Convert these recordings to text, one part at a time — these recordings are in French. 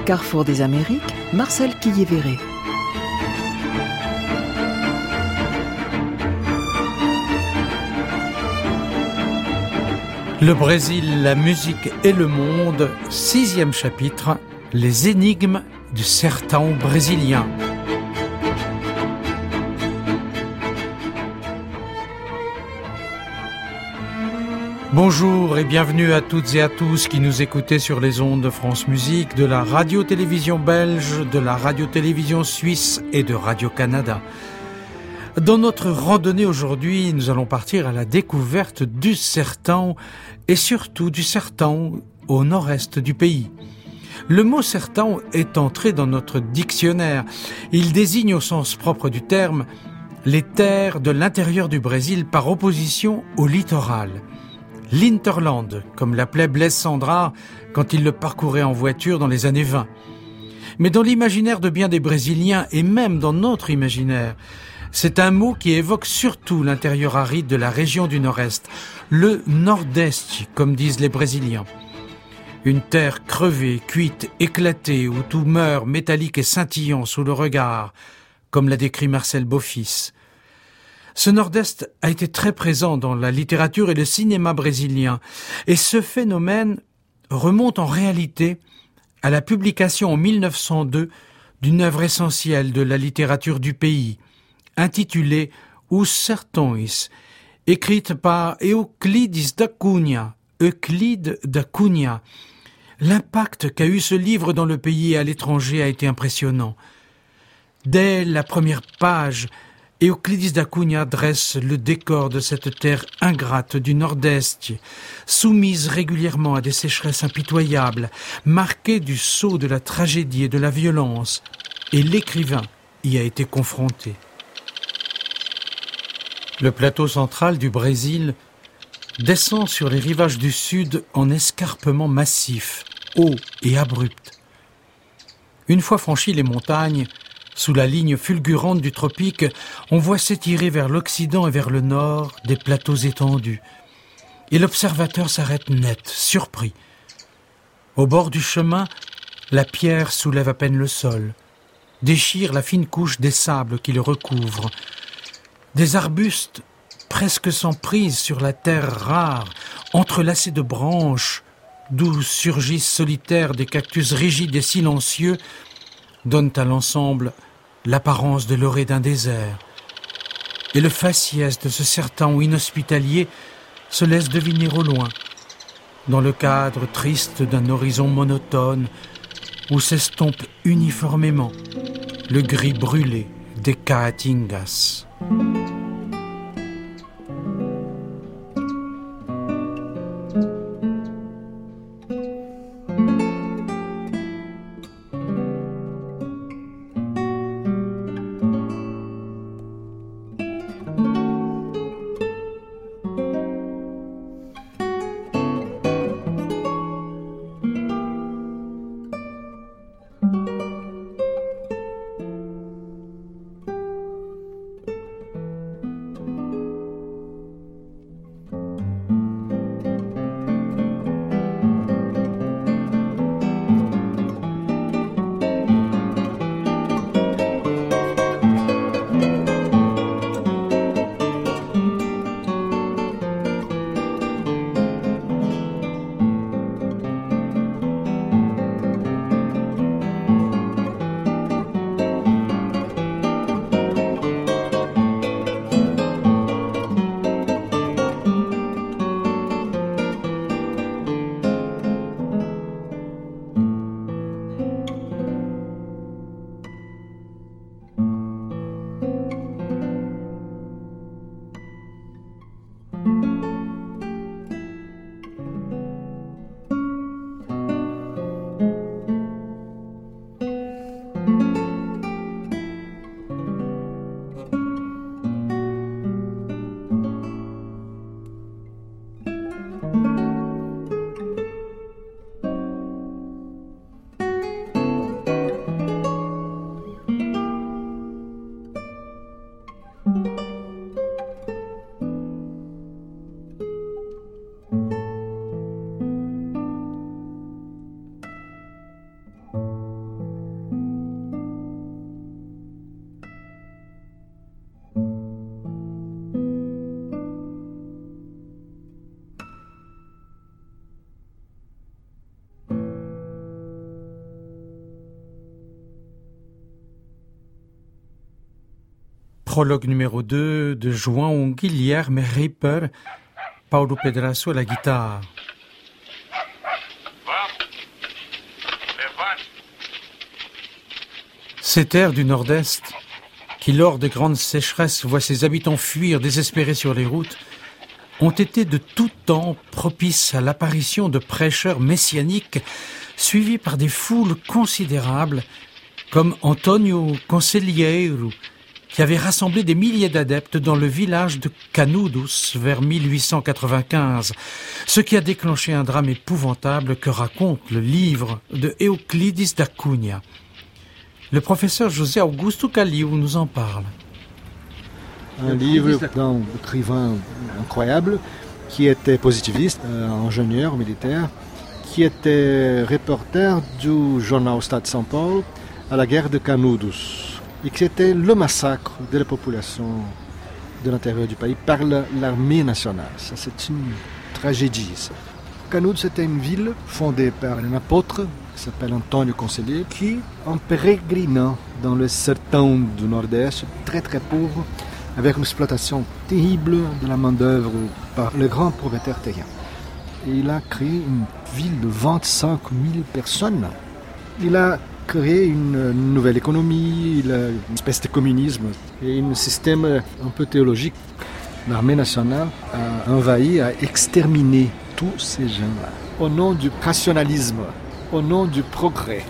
Carrefour des Amériques, Marcel Quillier-Verret. Le Brésil, la musique et le monde, 6e chapitre, les énigmes du sertão brésilien. Bonjour et bienvenue à toutes et à tous qui nous écoutez sur les ondes de France Musique, de la radio-télévision belge, de la radio-télévision suisse et de Radio-Canada. Dans notre randonnée aujourd'hui, nous allons partir à la découverte du sertão et surtout du sertão au nord-est du pays. Le mot sertão est entré dans notre dictionnaire. Il désigne au sens propre du terme les terres de l'intérieur du Brésil par opposition au littoral. L'Interland, comme l'appelait Blaise Cendrars quand il le parcourait en voiture dans les années 20. Mais dans l'imaginaire de bien des Brésiliens et même dans notre imaginaire, c'est un mot qui évoque surtout l'intérieur aride de la région du Nord-Est, le Nordeste, comme disent les Brésiliens. Une terre crevée, cuite, éclatée, où tout meurt métallique et scintillant sous le regard, comme l'a décrit Marcel Beaufils. Ce Nord-Est a été très présent dans la littérature et le cinéma brésilien, et ce phénomène remonte en réalité à la publication en 1902 d'une œuvre essentielle de la littérature du pays, intitulée Os Sertões, écrite par Euclides da Cunha, Euclide da Cunha. L'impact qu'a eu ce livre dans le pays et à l'étranger a été impressionnant. Dès la première page, Euclides da Cunha dresse le décor de cette terre ingrate du Nord-Est, soumise régulièrement à des sécheresses impitoyables, marquée du sceau de la tragédie et de la violence, et l'écrivain y a été confronté. Le plateau central du Brésil descend sur les rivages du sud en escarpements massifs, hauts et abrupts. Une fois franchis les montagnes, sous la ligne fulgurante du tropique, on voit s'étirer vers l'Occident et vers le nord des plateaux étendus. Et l'observateur s'arrête net, surpris. Au bord du chemin, la pierre soulève à peine le sol, déchire la fine couche des sables qui le recouvrent. Des arbustes, presque sans prise sur la terre rare, entrelacés de branches, d'où surgissent solitaires des cactus rigides et silencieux, donnent à l'ensemble l'apparence de l'orée d'un désert. Et le faciès de ce sertão inhospitalier se laisse deviner au loin, dans le cadre triste d'un horizon monotone où s'estompe uniformément le gris brûlé des Caatingas. prologue numéro 2 de João Guilherme Ripper, Paulo Pedrasso à la guitare. Ces terres du Nord-Est, qui lors de grandes sécheresses voient ses habitants fuir désespérés sur les routes, ont été de tout temps propices à l'apparition de prêcheurs messianiques suivis par des foules considérables, comme Antonio Conselheiro, qui avait rassemblé des milliers d'adeptes dans le village de Canudos vers 1895, ce qui a déclenché un drame épouvantable que raconte le livre de Euclides da Cunha. Le professeur José Augusto Calil nous en parle. Un livre d'un écrivain incroyable qui était positiviste, ingénieur militaire, qui était reporter du journal Estado de São Paulo à la guerre de Canudos, et qui était le massacre de la population de l'intérieur du pays par l'armée nationale. Ça, c'est une tragédie. Ça. Canudos, c'était une ville fondée par un apôtre qui s'appelle Antonio Conselheiro, qui, en pérégrinant dans le sertão du Nord-Est, très très pauvre, avec une exploitation terrible de la main-d'œuvre par les grands propriétaires terriens. Et il a créé une ville de 25 000 personnes. Il a créé une nouvelle économie, une espèce de communisme et un système un peu théologique. L'armée nationale a envahi, a exterminé tous ces gens-là au nom du rationalisme, au nom du progrès.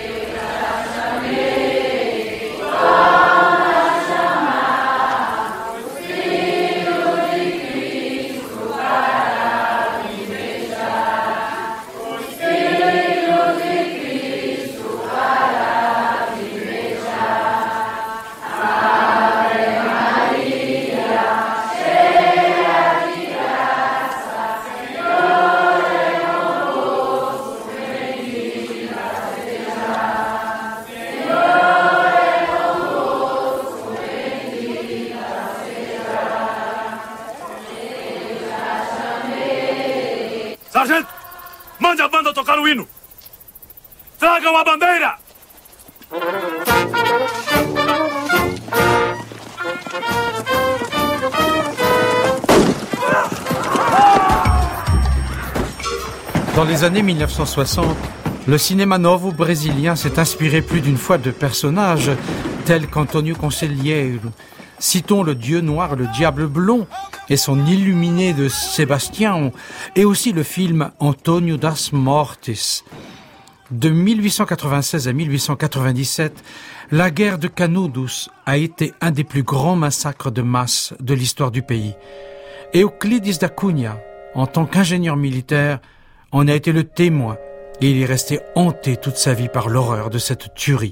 Sargento, mande a banda tocar o hino. Tragam a bandeira! Dans les années 1960, le cinéma novo brésilien s'est inspiré plus d'une fois de personnages tels qu'Antonio Conselheiro. Citons le dieu noir, le diable blond, et son illuminé de Sébastien, et aussi le film Antonio das Mortes. De 1896 à 1897, la guerre de Canudos a été un des plus grands massacres de masse de l'histoire du pays. Euclides da Cunha, en tant qu'ingénieur militaire, en a été le témoin, et il est resté hanté toute sa vie par l'horreur de cette tuerie.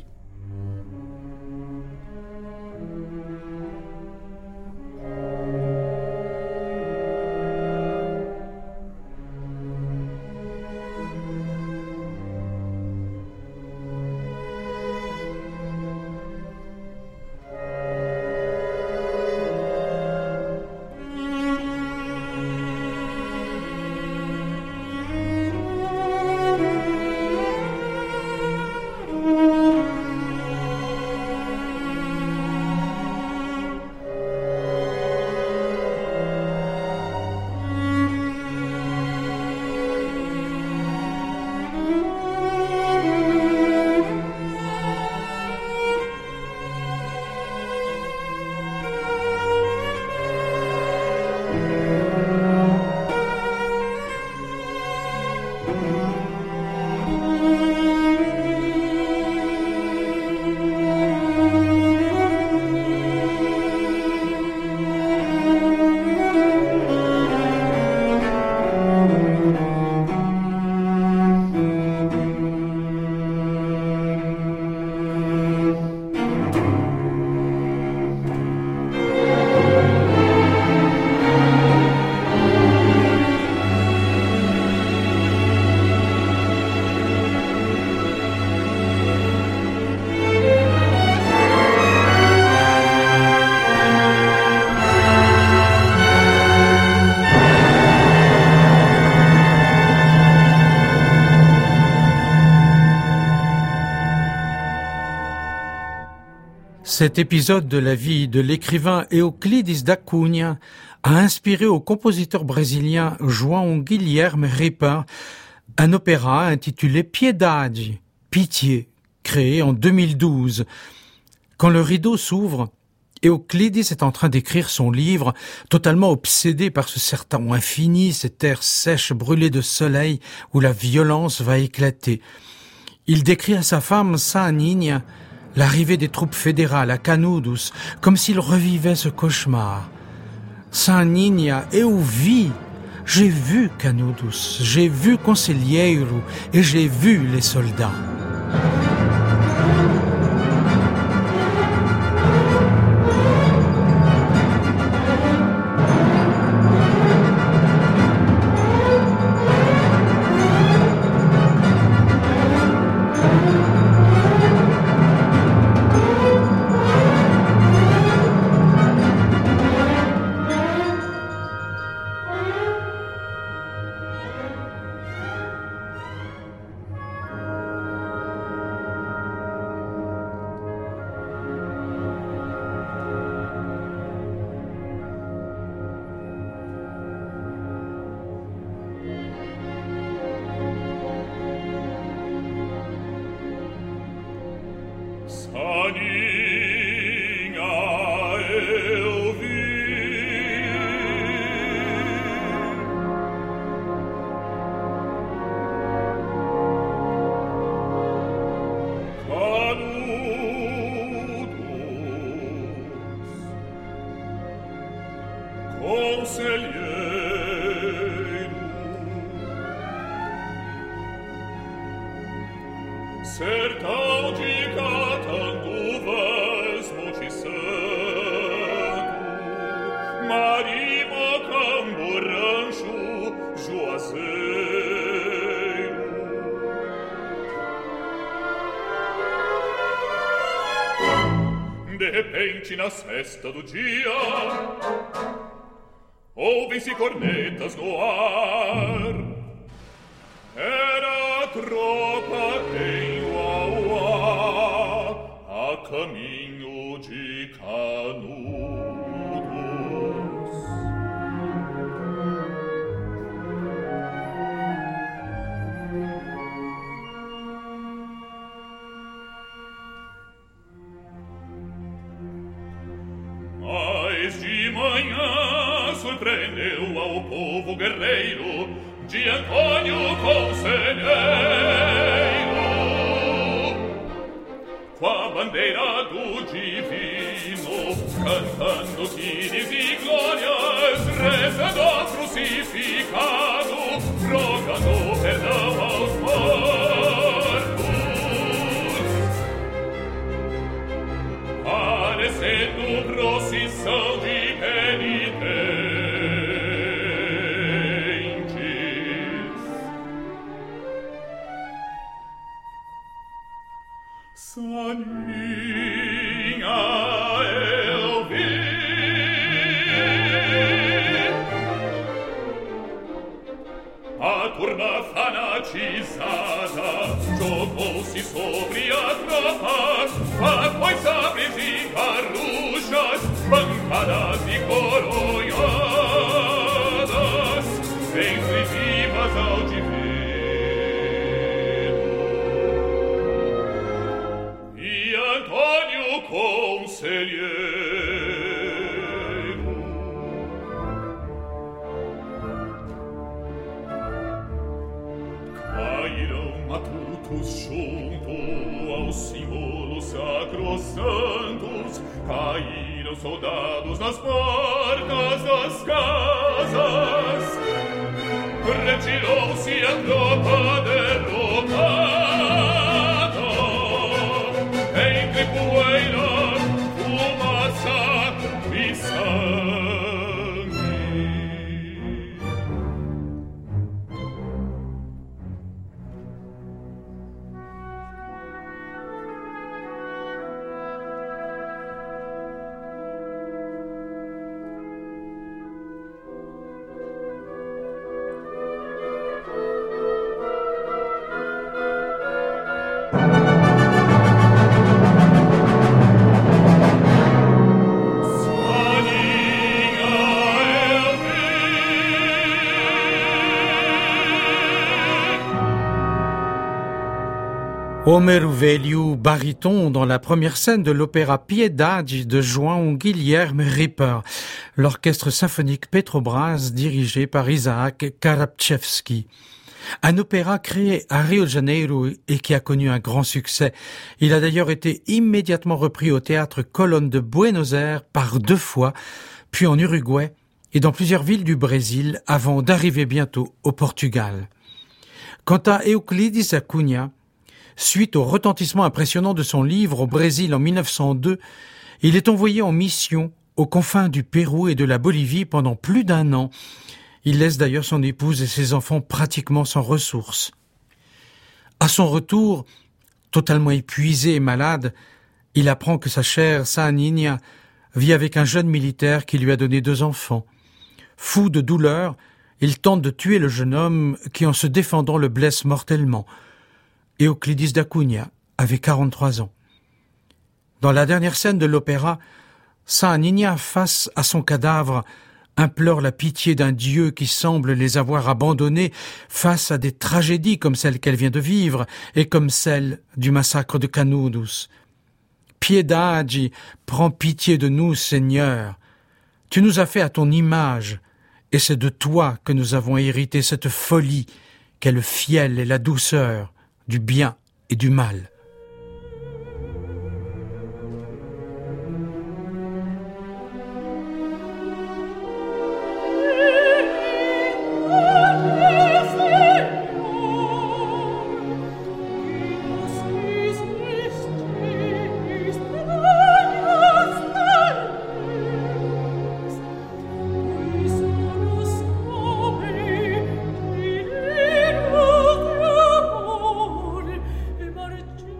Cet épisode de la vie de l'écrivain Euclides da Cunha a inspiré au compositeur brésilien João Guilherme Ripa un opéra intitulé Piedade, Pitié, créé en 2012. Quand le rideau s'ouvre, Euclides est en train d'écrire son livre, totalement obsédé par ce sertão infini, cette terre sèche brûlée de soleil où la violence va éclater. Il décrit à sa femme Saninha l'arrivée des troupes fédérales à Canudos, comme s'il revivait ce cauchemar. Saninha, eu vi, j'ai vu Canudos, j'ai vu Conselheiro et j'ai vu les soldats. Sertão de Catanduvas, Monte Santo, Marima, Cambo, Rancho, Juazeiro. De repente, na sesta do dia, ouvem-se cornetas no ar. Era a tropa em Uauá, a caminho de Canudos. Mas de manhã surpreendeu ao povo guerreiro de Antônio Conselheiro, com a bandeira do divino, cantando quines e glórias, rezando ao crucificado, rogando perdão aos mortos, parecendo procissão de penitentes. Saninha, eu vi a turma fanatizada jogou-se sobre a tropa, foi sabres e carruchas, pancadas e coronhadas, sempre vivas ao divino. Conselheiro, caíram matutos junto aos símbolos sacrossantos, caíram soldados nas portas das casas, retirou-se a tropa derrotada entre poeira, fumaça e sangue. Omer Veliu, baryton dans la première scène de l'opéra Piedade de João Guilherme Ripper, l'orchestre symphonique Petrobras dirigé par Isaac Karabchevski. Un opéra créé à Rio de Janeiro et qui a connu un grand succès. Il a d'ailleurs été immédiatement repris au théâtre Colón de Buenos Aires par 2 fois, puis en Uruguay et dans plusieurs villes du Brésil avant d'arriver bientôt au Portugal. Quant à Euclides da Cunha, suite au retentissement impressionnant de son livre au Brésil en 1902, il est envoyé en mission aux confins du Pérou et de la Bolivie pendant plus d'1 an. Il laisse d'ailleurs son épouse et ses enfants pratiquement sans ressources. À son retour, totalement épuisé et malade, il apprend que sa chère Sa Niña vit avec un jeune militaire qui lui a donné 2 enfants. Fou de douleur, il tente de tuer le jeune homme qui, en se défendant, le blesse mortellement. Euclides da Cunha avait 43 ans. Dans la dernière scène de l'opéra, Sa Niña, face à son cadavre, implore la pitié d'un Dieu qui semble les avoir abandonnés face à des tragédies comme celle qu'elle vient de vivre et comme celle du massacre de Canudos. Piedade, prends pitié de nous, Seigneur. Tu nous as fait à ton image, et c'est de toi que nous avons hérité cette folie qu'est le fiel et la douceur du bien et du mal. Marci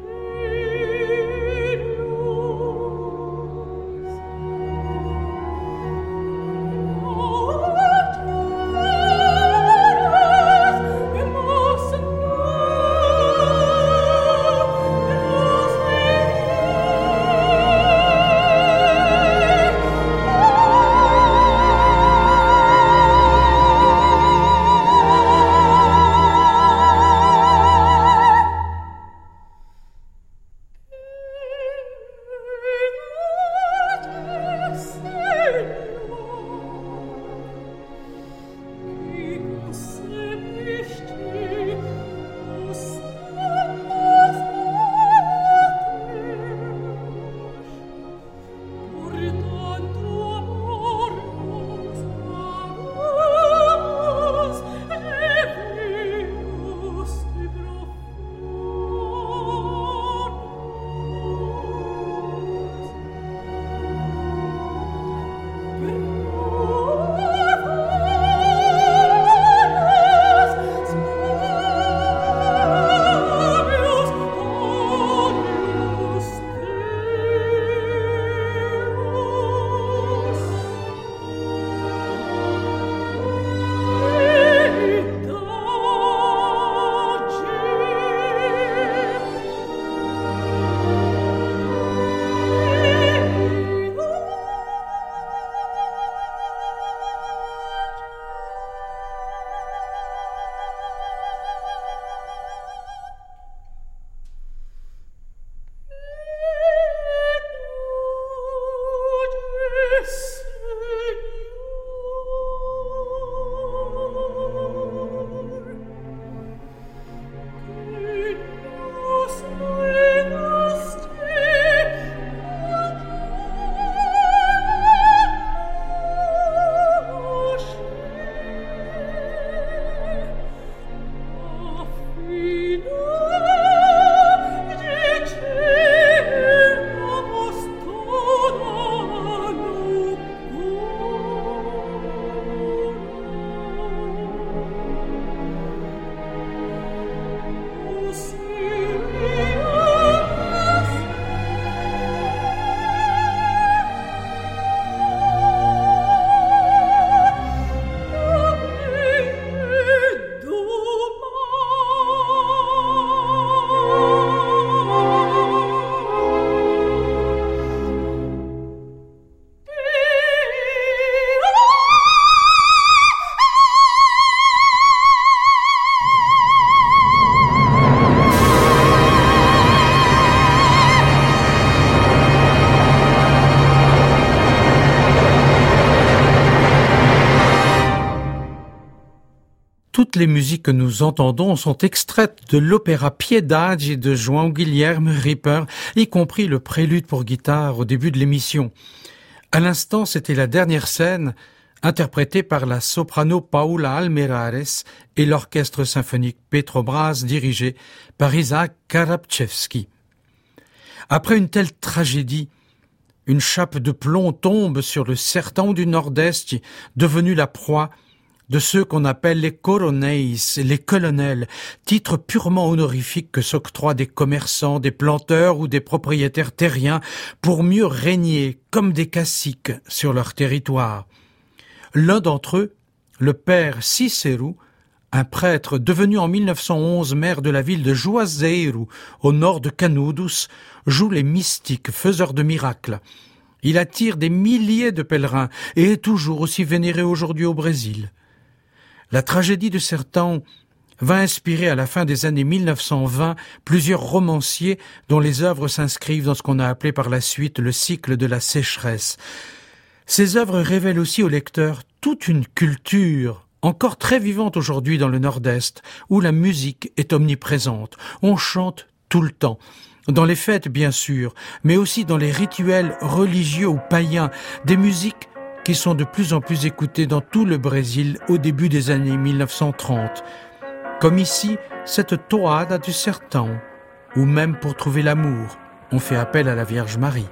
les musiques que nous entendons sont extraites de l'opéra Piedade de João Guilherme Ripper, y compris le prélude pour guitare au début de l'émission. À l'instant, c'était la dernière scène, interprétée par la soprano Paula Almerares et l'orchestre symphonique Petrobras dirigé par Isaac Karabchevski. Après une telle tragédie, une chape de plomb tombe sur le sertão du Nord-Est, devenu la proie de ceux qu'on appelle les coronéis, les colonels, titre purement honorifique que s'octroient des commerçants, des planteurs ou des propriétaires terriens pour mieux régner comme des caciques sur leur territoire. L'un d'entre eux, le père Cícero, un prêtre devenu en 1911 maire de la ville de Juazeiro, au nord de Canudos, joue les mystiques, faiseurs de miracles. Il attire des milliers de pèlerins et est toujours aussi vénéré aujourd'hui au Brésil. La tragédie du sertão va inspirer à la fin des années 1920 plusieurs romanciers dont les œuvres s'inscrivent dans ce qu'on a appelé par la suite le cycle de la sécheresse. Ces œuvres révèlent aussi au lecteur toute une culture encore très vivante aujourd'hui dans le Nord-Est, où la musique est omniprésente. On chante tout le temps. Dans les fêtes, bien sûr, mais aussi dans les rituels religieux ou païens, des musiques qui sont de plus en plus écoutées dans tout le Brésil au début des années 1930. Comme ici, cette toada du sertão, ou même pour trouver l'amour, on fait appel à la Vierge Marie.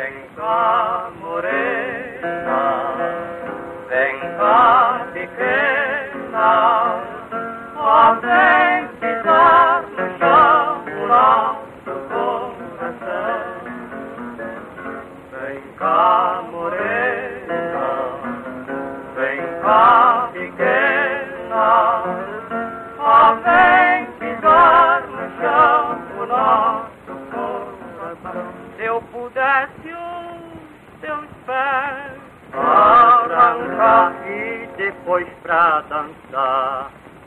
Se eu pudesse os teus pés arrancar e depois pra dançar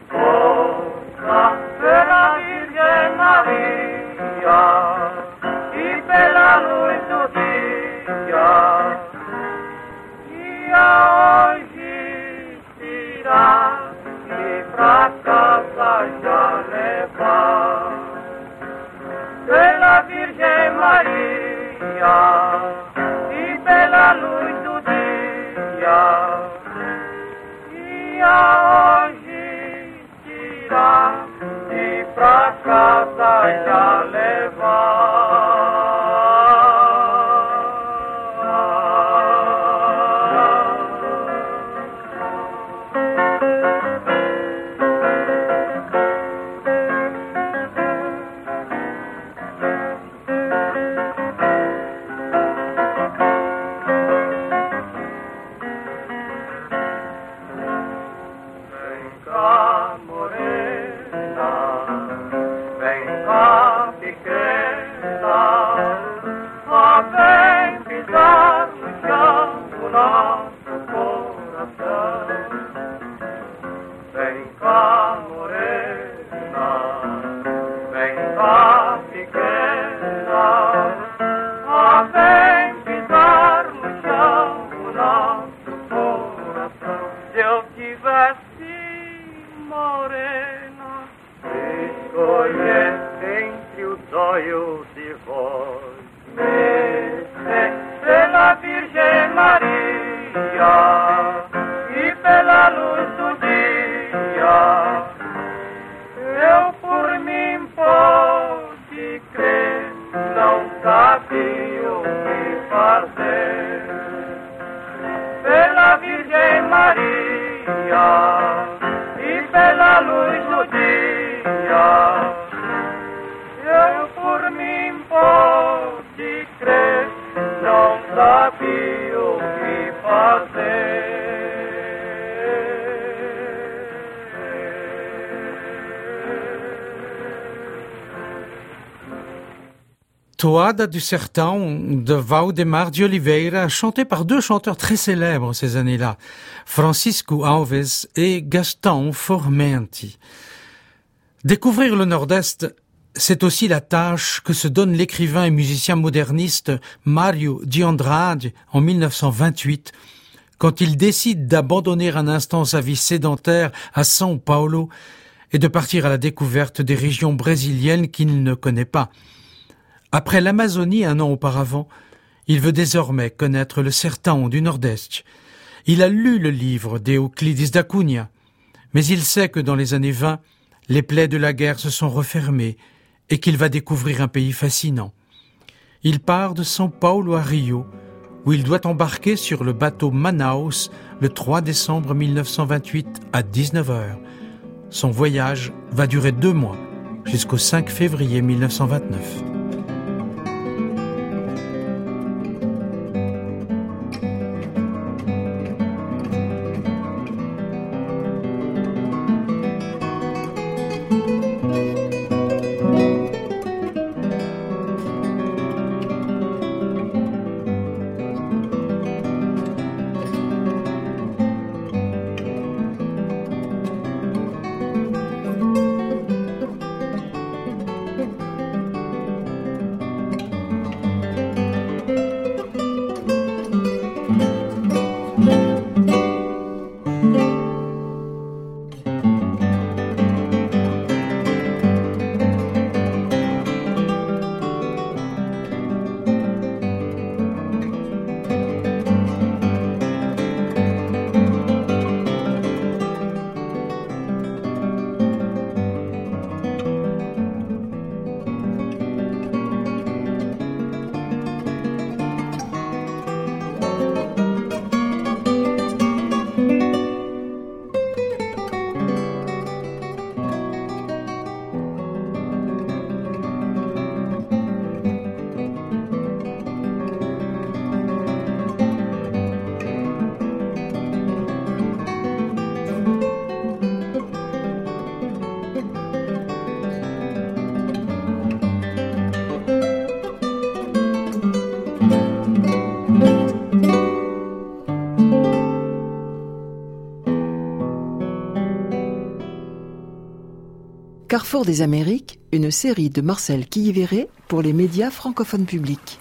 pela Virgem Maria e pela luz do dia, e hoje tirar e pra casa já levar pela Virgem Maria e pela luz do dia, e hoje tirar e pra casa já levar. Toada du sertão de Valdemar de Oliveira, chanté par deux chanteurs très célèbres ces années-là, Francisco Alves et Gastão Formenti. Découvrir le Nord-Est, c'est aussi la tâche que se donne l'écrivain et musicien moderniste Mário de Andrade en 1928, quand il décide d'abandonner un instant sa vie sédentaire à São Paulo et de partir à la découverte des régions brésiliennes qu'il ne connaît pas. Après l'Amazonie 1 an auparavant, il veut désormais connaître le sertão du Nordeste. Il a lu le livre d'Euclides da Cunha, mais il sait que dans les années 20, les plaies de la guerre se sont refermées et qu'il va découvrir un pays fascinant. Il part de São Paulo à Rio, où il doit embarquer sur le bateau Manaus le 3 décembre 1928 à 19h. Son voyage va durer 2 mois, jusqu'au 5 février 1929. Carrefour des Amériques, une série de Marcel Quillivéret pour les médias francophones publics.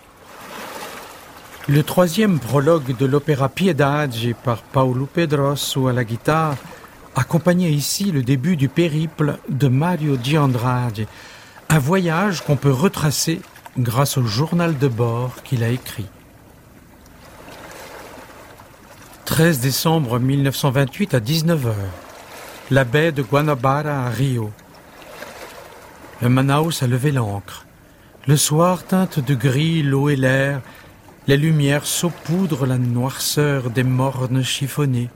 Le 3e prologue de l'opéra Piedade par Paulo Pedroso à la guitare accompagnait ici le début du périple de Mario de Andrade, un voyage qu'on peut retracer grâce au journal de bord qu'il a écrit. 13 décembre 1928 à 19h, la baie de Guanabara à Rio. Le Manaus a levé l'ancre. Le soir teinte de gris l'eau et l'air. Les lumières saupoudrent la noirceur des mornes chiffonnées.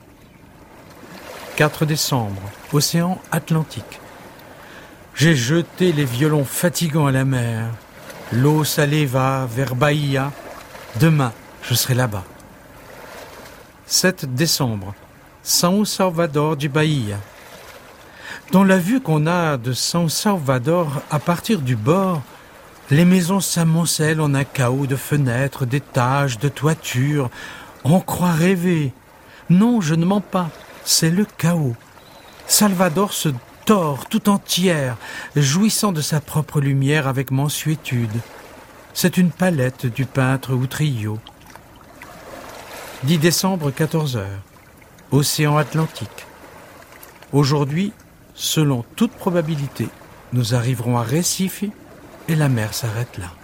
4 décembre, océan Atlantique. J'ai jeté les violons fatigants à la mer. L'eau salée va vers Bahia. Demain, je serai là-bas. 7 décembre, São Salvador de Bahia. Dans la vue qu'on a de São Salvador à partir du bord, les maisons s'amoncellent en un chaos de fenêtres, d'étages, de toitures. On croit rêver. Non, je ne mens pas, c'est le chaos. Salvador se tord tout entière, jouissant de sa propre lumière avec mansuétude. C'est une palette du peintre Utrillo. 10 décembre, 14h. Océan Atlantique. Aujourd'hui, selon toute probabilité, nous arriverons à Recife et la mer s'arrête là.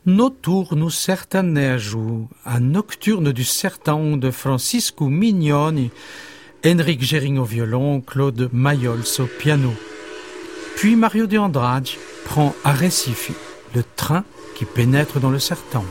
Notturno Sertanejo, un nocturne du Sertão de Francisco Mignoni, Henrique Gering au violon, Claude Mayols au piano. Puis Mario de Andrade prend à Recife le train qui pénètre dans le Sertão.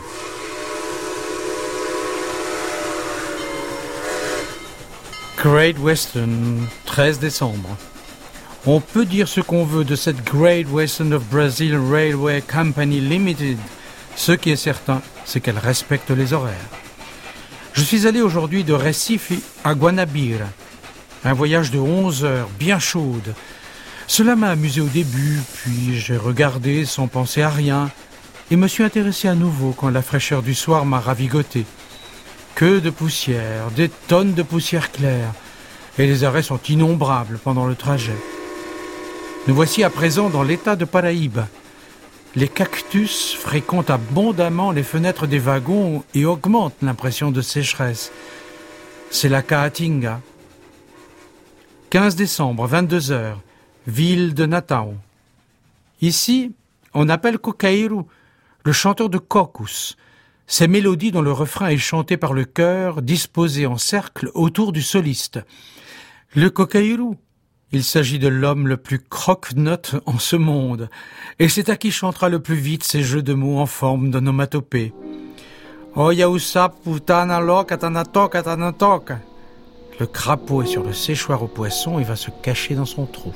Great Western, 13 décembre. On peut dire ce qu'on veut de cette Great Western of Brazil Railway Company Limited. Ce qui est certain, c'est qu'elle respecte les horaires. Je suis allé aujourd'hui de Recife à Guanabara. Un voyage de 11 heures, bien chaude. Cela m'a amusé au début, puis j'ai regardé sans penser à rien et me suis intéressé à nouveau quand la fraîcheur du soir m'a ravigoté. Que de poussière, des tonnes de poussière claire, et les arrêts sont innombrables pendant le trajet. Nous voici à présent dans l'état de Paraíba. Les cactus fréquentent abondamment les fenêtres des wagons et augmentent l'impression de sécheresse. C'est la Caatinga. 15 décembre, 22h, ville de Natal. Ici, on appelle Coqueiro le chanteur de cocos. Ces mélodies dont le refrain est chanté par le chœur, disposé en cercle autour du soliste. Le coqueiro, il s'agit de l'homme le plus croque-note en ce monde, et c'est à qui chantera le plus vite ces jeux de mots en forme d'onomatopée. Oya usap putana loca tanatoka tanatoka. Le crapaud est sur le séchoir aux poissons et va se cacher dans son trou.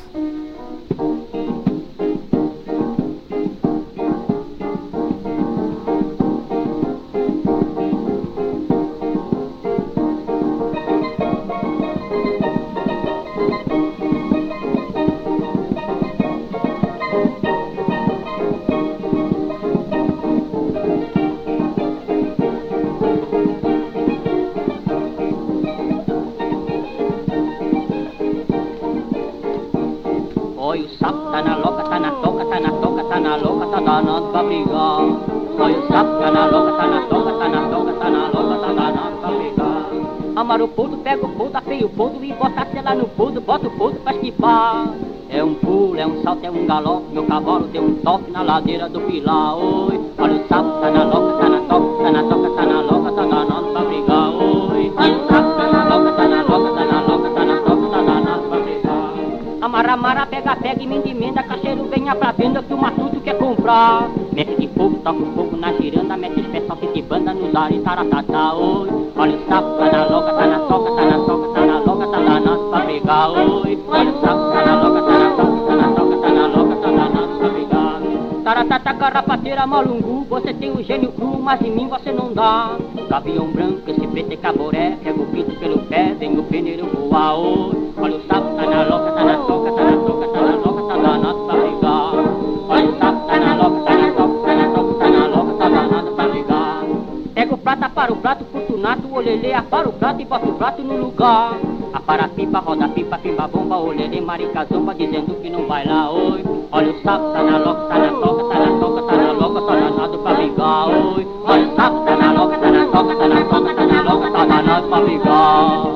Amara o pudo, pega o pudo, afeia o pudo e bota a sela no pudo, bota o pudo pra esquivar. É um pulo, é um salto, é um galope, meu cavalo deu um toque na ladeira do pilar. Oi, olha o sapo, tá na loca, tá na toca, tá na toca, tá na loca, tá danado pra brigar. Oi, olha o sapo, tá na loca, tá na loca, tá na loca, tá na toca, tá danado pra brigar. Amara, amara, pega, pega, emenda, emenda, cacheiro, venha pra venda que o matuto quer comprar. Mete de fogo, toca o fogo na giranda, mete os pés, salsa de banda nos ares, taratatá. Oi, olha o sapo, tá na loca, tá na toca, tá na toca, tá na loca, tá danado pra brigar. Oi, olha o sapo, tá na loca, tá na toca, tá na toca, tá na loca, tá danado pra brigar. Taratata, carrapateira, malungu, você tem o gênio cru, mas em mim você não dá. Gavião branco, esse preto é caboré, pega o pinto pelo pé, vem o pneu voar. Oi, olha o sapo, tá na loca, tá na toca, tá na toca, tá na loca, tá danado pra brigar. Olha o sapo, tá na loca, tá na toca, tá na toca, tá na loca, tá danado pra brigar. Pega o prato, para o prato, fortunato, o olelê, para o prato e bota o prato no lugar. A para pipa, roda pipa, pimba bomba, olelê, marica zomba, dizendo que não vai lá. Oi, olha o sapo, tá na loca, tá na toca, tá na toca, tá na loca, tá danado pra brigar. Oi, olha o sapo, tá na loca, tá na toca, tá na toca, tá na loca, tá danado pra brigar.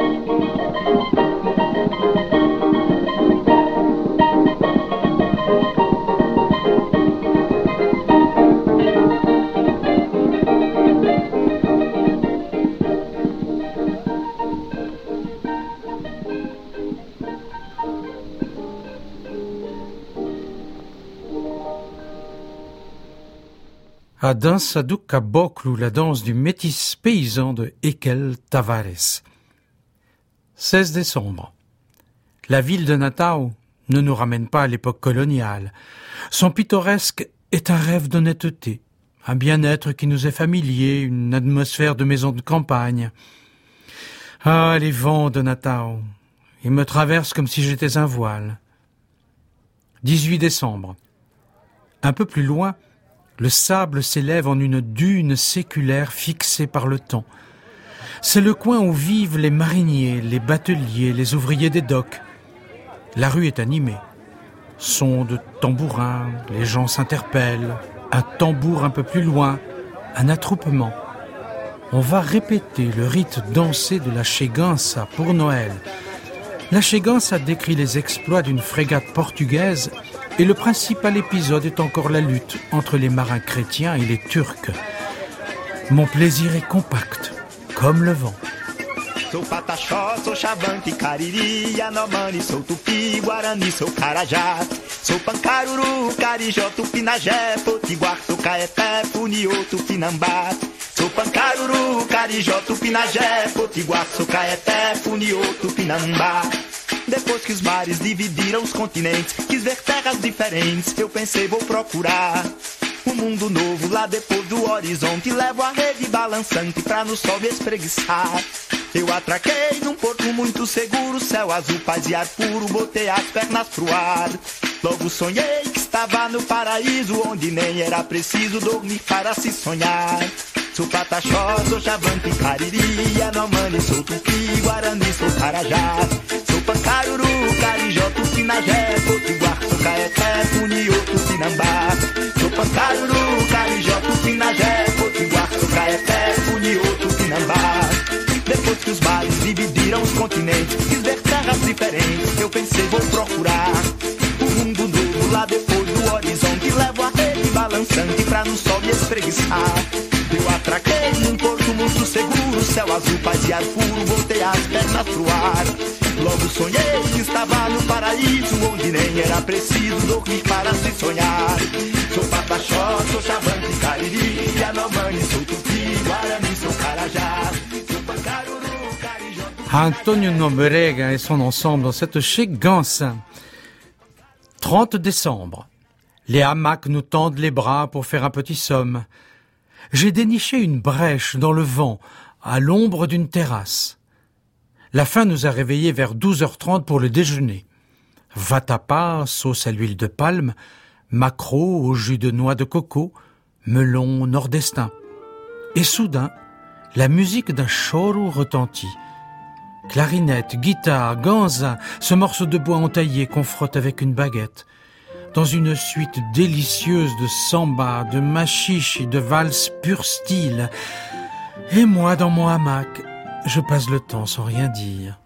A dança do caboclo, la danse du métis paysan de Ekel Tavares. 16 décembre. La ville de Natal ne nous ramène pas à l'époque coloniale. Son pittoresque est un rêve d'honnêteté, un bien-être qui nous est familier, une atmosphère de maison de campagne. Ah, les vents de Natal, ils me traversent comme si j'étais un voile. 18 décembre. Un peu plus loin, le sable s'élève en une dune séculaire fixée par le temps. C'est le coin où vivent les mariniers, les bateliers, les ouvriers des docks. La rue est animée. Sons de tambourins, les gens s'interpellent. Un tambour un peu plus loin, un attroupement. On va répéter le rite dansé de la Chegança pour Noël. La Chegança décrit les exploits d'une frégate portugaise et le principal épisode est encore la lutte entre les marins chrétiens et les Turcs. Mon plaisir est compact, comme le vent. Sou Pataxó, sou Xavante, Cariri, Yanomami, sou Tupi, Guarani, sou Carajá. Sou Pancaruru, Carijó, Tupinagé, Potiguar, sou Caeté, Funiô, Tupinambá. Sou Pancaruru, Carijó, Tupinagé, Potiguar, sou Caeté, Funiô, Tupinambá. Depois que os mares dividiram os continentes, quis ver terras diferentes, eu pensei vou procurar um mundo novo lá depois do horizonte. Levo a rede balançante pra no sol me espreguiçar. Eu atraquei num porto muito seguro, céu azul, paz e ar puro, botei as pernas pro ar. Logo sonhei que estava no paraíso, onde nem era preciso dormir para se sonhar. Sou Pataxó, sou Xavante, Cariri, Yanomami, sou Tupi, Guarani, sou Carajá. Sou Pancaruru, Carijó, Tupinagé, Potiguar, sou Caeté, Funiô, Tupinambá. Sou Pancaruru, Carijó, Tupinagé, Potiguar, sou Caeté, Funiô, Tupinambá. Depois que os mares dividiram os continentes, quis ver terras diferentes, eu pensei vou procurar um mundo novo lá depois do horizonte. Levo a rede balançante pra no sol me espreguiçar. Eu atraquei num porto muito seguro, céu azul, paz e ar puro, botei as pernas pro ar. Logo sonhei que estava no paraíso, onde nem era preciso dormir para se sonhar. Sou Pataxó, sou Xavante, Cariri, Yanomami, sou Tupi, Guarani, sou Carajá. Sou Pancaruru, Carijó. Antonio Nóbrega et son ensemble dans cette Chegança. 30 décembre. Les hamacs nous tendent les bras pour faire un petit somme. J'ai déniché une brèche dans le vent, à l'ombre d'une terrasse. La faim nous a réveillés vers 12h30 pour le déjeuner. Vatapa, sauce à l'huile de palme, maquereau au jus de noix de coco, melon nordestin. Et soudain, la musique d'un choro retentit. Clarinette, guitare, ganza, ce morceau de bois entaillé qu'on frotte avec une baguette. Dans une suite délicieuse de samba, de machiche et de valse pur style. Et moi, dans mon hamac, je passe le temps sans rien dire.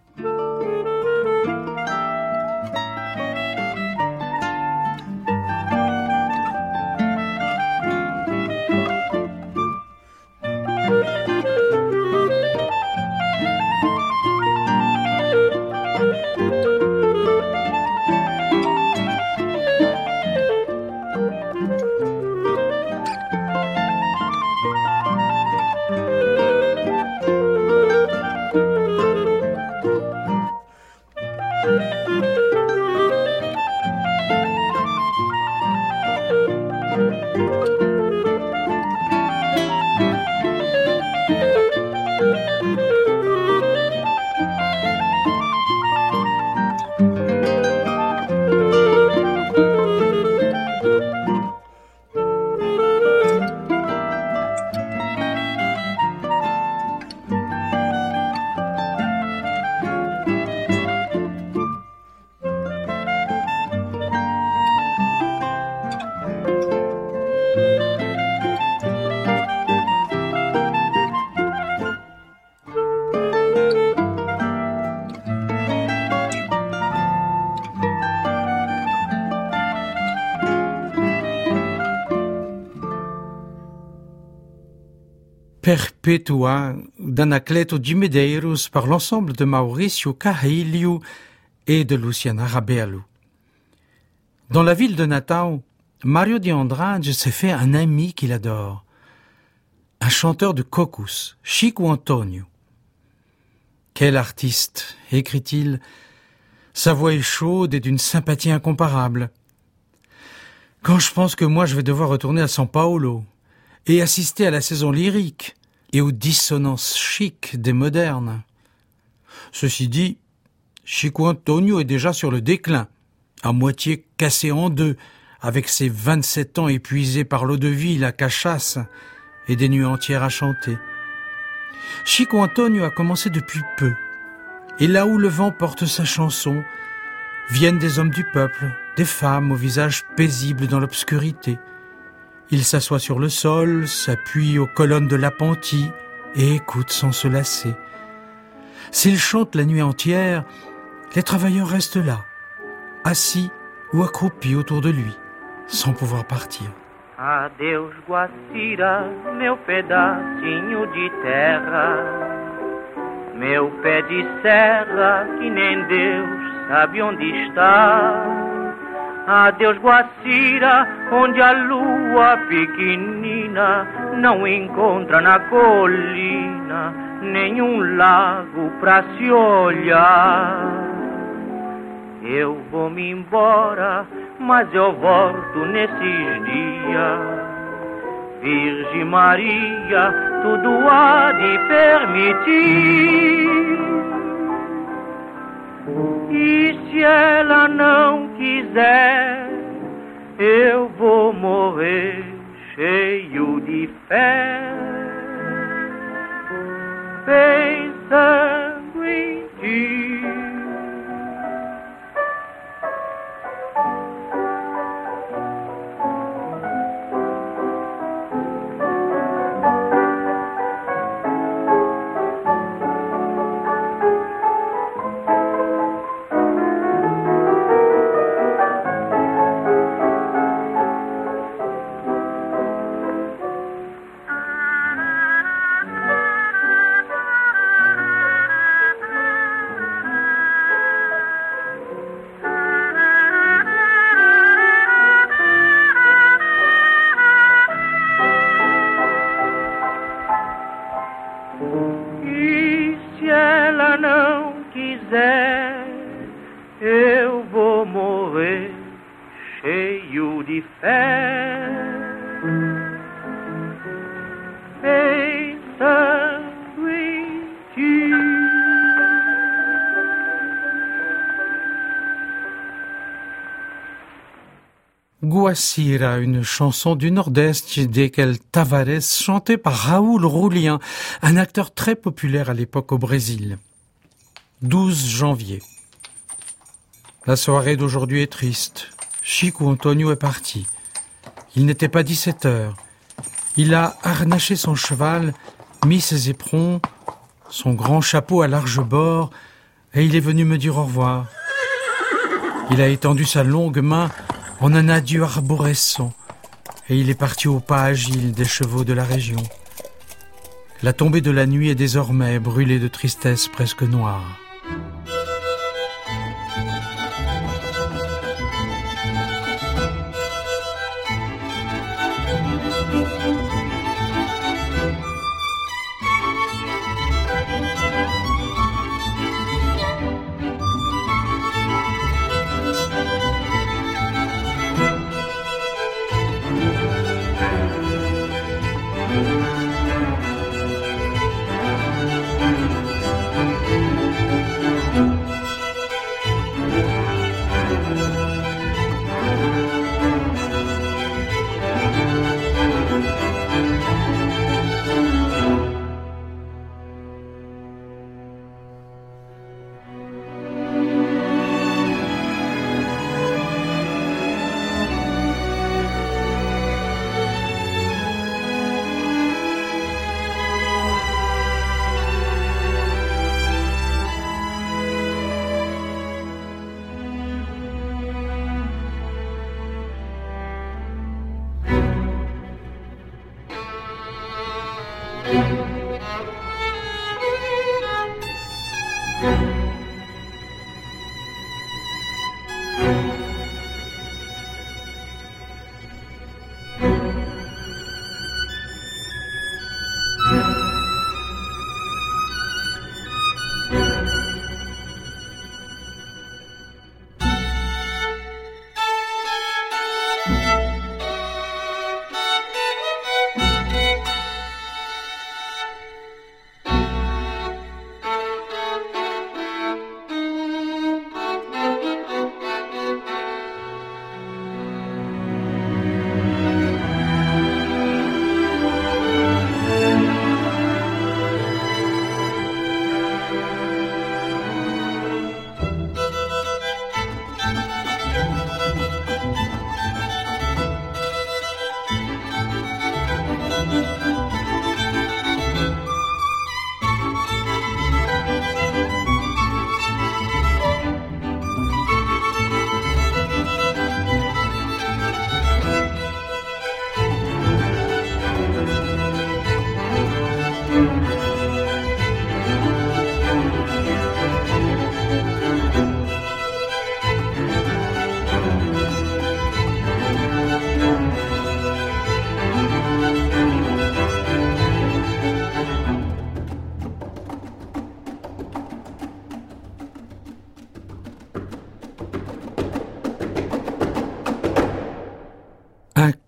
Perpetua d'Anacleto de Medeiros par l'ensemble de Mauricio Carrilho et de Luciana Rabealu. Dans la ville de Natal, Mario de Andrade s'est fait un ami qu'il adore, un chanteur de cocos, Chico Antonio. Quel artiste, écrit-il, sa voix est chaude et d'une sympathie incomparable. Quand je pense que moi je vais devoir retourner à São Paulo et assister à la saison lyrique et aux dissonances chic des modernes. Ceci dit, Chico Antonio est déjà sur le déclin, à moitié cassé en deux, avec ses 27 ans épuisés par l'eau-de-vie, la cachasse et des nuits entières à chanter. Chico Antonio a commencé depuis peu, et là où le vent porte sa chanson, viennent des hommes du peuple, des femmes au visage paisible dans l'obscurité. Il s'assoit sur le sol, s'appuie aux colonnes de l'appentis et écoute sans se lasser. S'il chante la nuit entière, Les travailleurs restent là, assis ou accroupis autour de lui, sans pouvoir partir. Adeus, Guacira, meu pedacinho de terra, meu pé de serra que nem Deus sabe onde está. Adeus, Guacira, onde a lua pequenina não encontra na colina nenhum lago pra se olhar. Eu vou-me embora, mas eu volto nesses dias. Virgem Maria, tudo há de permitir. E se ela não quiser, eu vou morrer cheio de fé, pensando em ti. Eu vou morrer cheio de fé, pensando em ti. Guacira, une chanson du Nord-Est d'Ekel Tavares, chantée par Raoul Roulien, un acteur très populaire à l'époque au Brésil. 12 janvier. La soirée d'aujourd'hui est triste. Chico Antonio est parti. Il n'était pas 17 heures. Il a harnaché son cheval, mis ses éperons, son grand chapeau à large bord, et il est venu me dire au revoir. Il a étendu sa longue main en un adieu arborescent, et il est parti au pas agile des chevaux de la région. La tombée de la nuit est désormais brûlée de tristesse presque noire.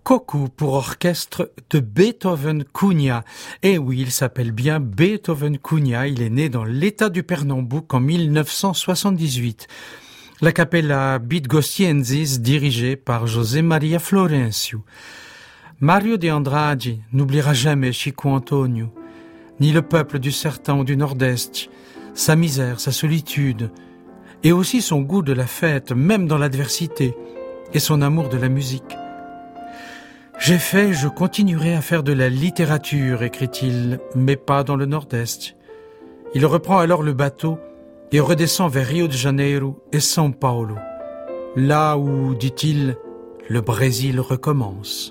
Cocu pour orchestre de Beethoven Cunha. Et oui, il s'appelle bien Beethoven Cunha. Il est né dans l'état du Pernambouc en 1978. La Cappella Bidgostiensis dirigée par José Maria Florencio. Mario de Andrade n'oubliera jamais Chico Antonio, ni le peuple du Sertão ou du Nord-Est, sa misère, sa solitude, et aussi son goût de la fête, même dans l'adversité, et son amour de la musique. J'ai fait, je continuerai à faire de la littérature, écrit-il, mais pas dans le Nord-Est. Il reprend alors le bateau et redescend vers Rio de Janeiro et São Paulo, là où, dit-il, le Brésil recommence.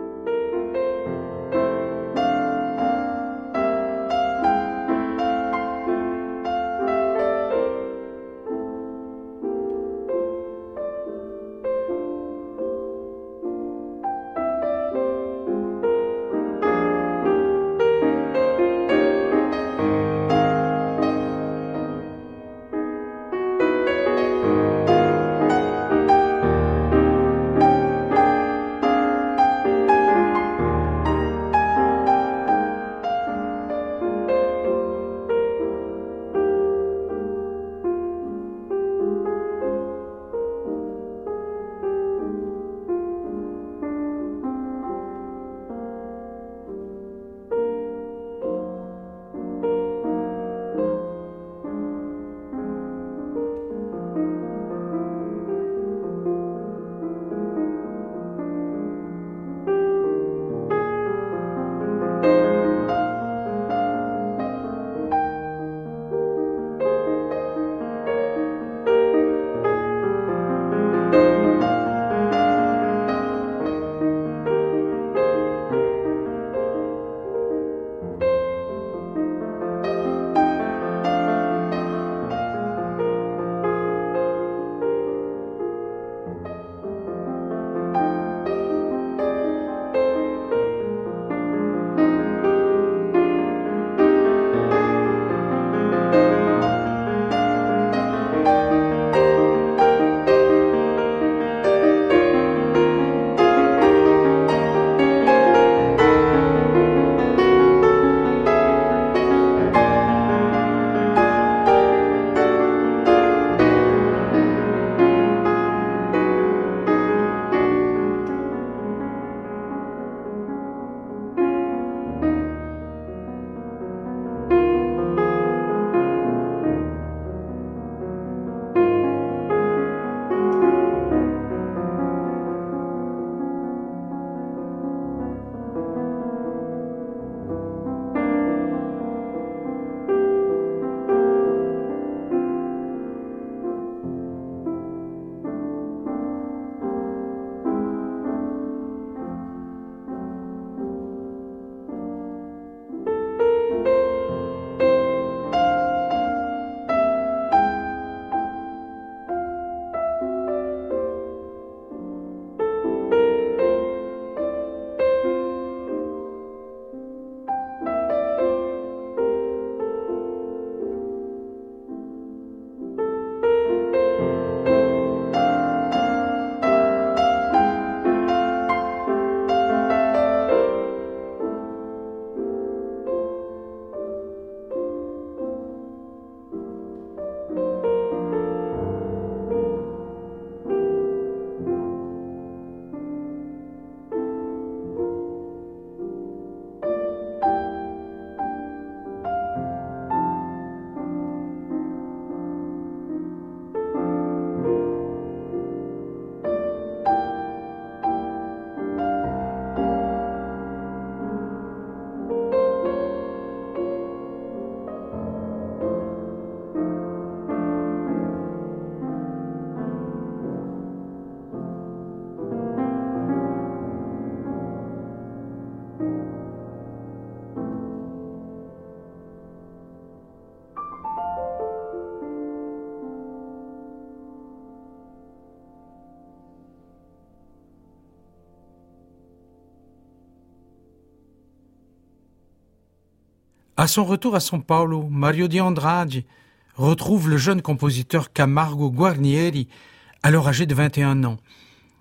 À son retour à São Paulo, Mario de Andrade retrouve le jeune compositeur Camargo Guarnieri, alors âgé de 21 ans.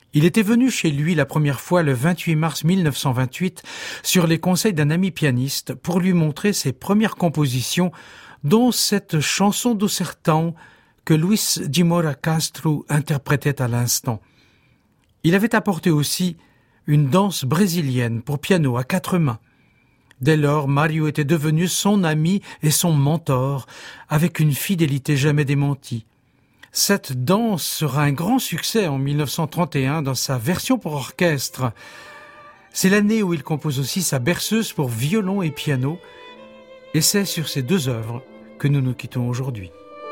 Il était venu chez lui la première fois le 28 mars 1928 sur les conseils d'un ami pianiste pour lui montrer ses premières compositions, dont cette chanson do Sertão que Luis de Moura Castro interprétait à l'instant. Il avait apporté aussi une danse brésilienne pour piano à 4 mains. Dès lors, Mario était devenu son ami et son mentor, avec une fidélité jamais démentie. Cette danse sera un grand succès en 1931 dans sa version pour orchestre. C'est l'année où il compose aussi sa berceuse pour violon et piano, et c'est sur ces 2 œuvres que nous nous quittons aujourd'hui.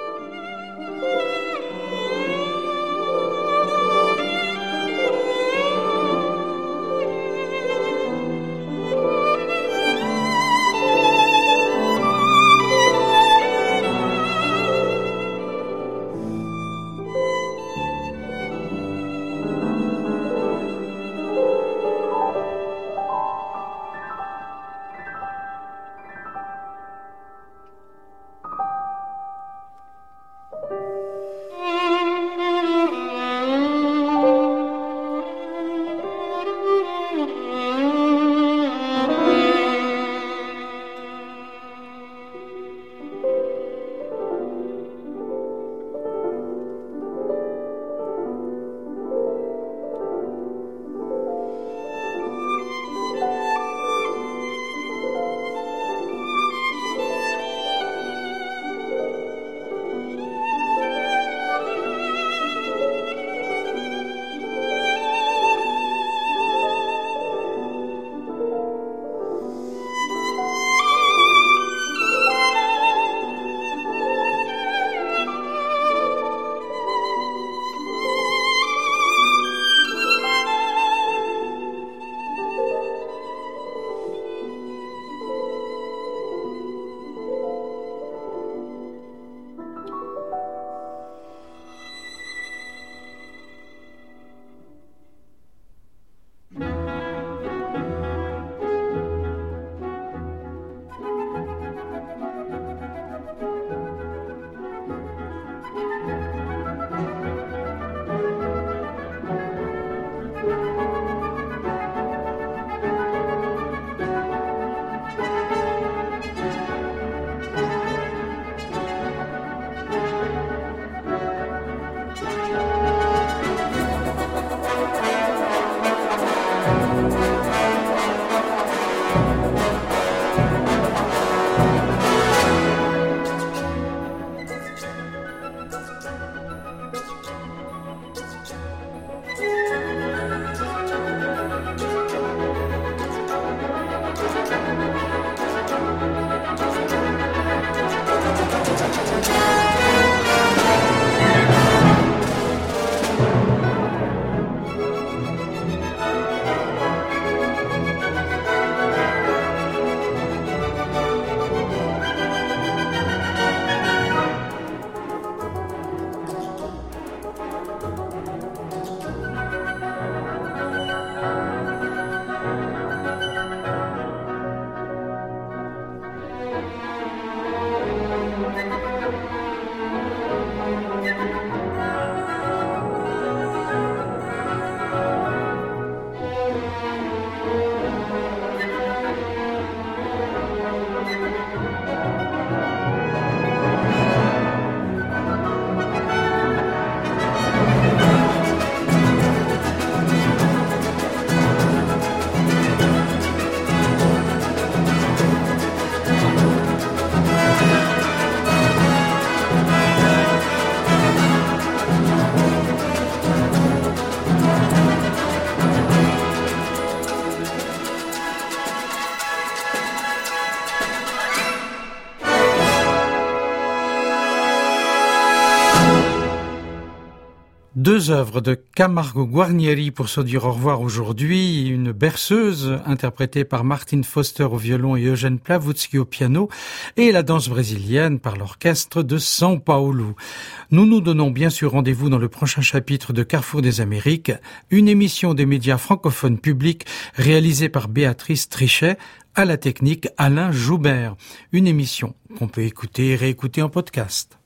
Deux œuvres de Camargo Guarnieri pour se dire au revoir aujourd'hui, une berceuse interprétée par Martin Foster au violon et Eugène Plawutsky au piano, et la danse brésilienne par l'orchestre de São Paulo. Nous nous donnons bien sûr rendez-vous dans le prochain chapitre de Carrefour des Amériques, une émission des médias francophones publics réalisée par Béatrice Trichet, à la technique Alain Joubert. Une émission qu'on peut écouter et réécouter en podcast.